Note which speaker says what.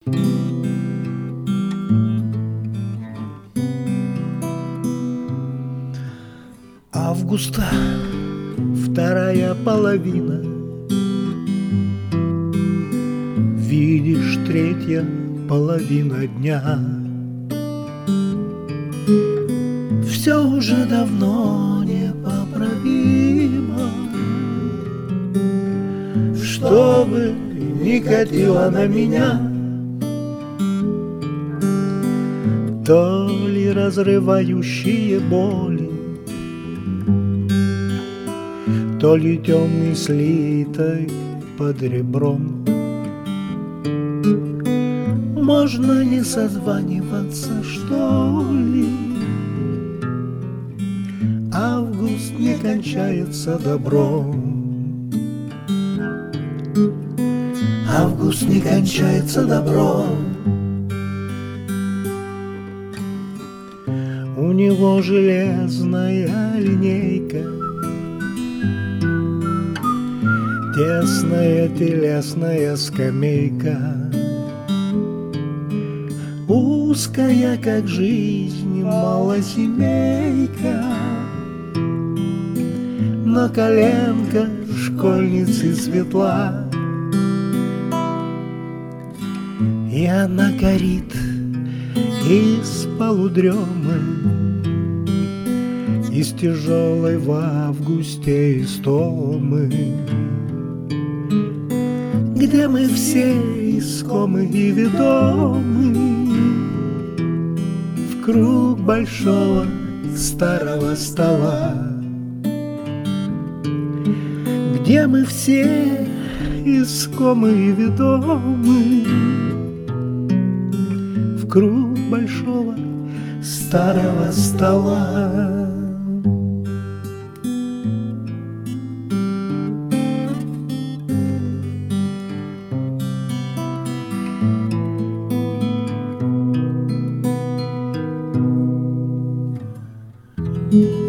Speaker 1: Августа вторая половина, видишь, третья половина дня. Все уже давно непоправимо, что бы ни катило на меня, то ли разрывающие боли, то ли темный слиток под ребром. Можно не созваниваться, что ли? Август не кончается добром. Август не кончается добром. У него железная линейка, тесная телесная скамейка, узкая, как жизнь, малосемейка, но коленка школьницы светла, и она горит из полудремы, из тяжелой в августе истомы, где мы все искомы и ведомы в круг большого старого стола, где мы все искомы и ведомы в круг большого старого стола.
Speaker 2: Thank you.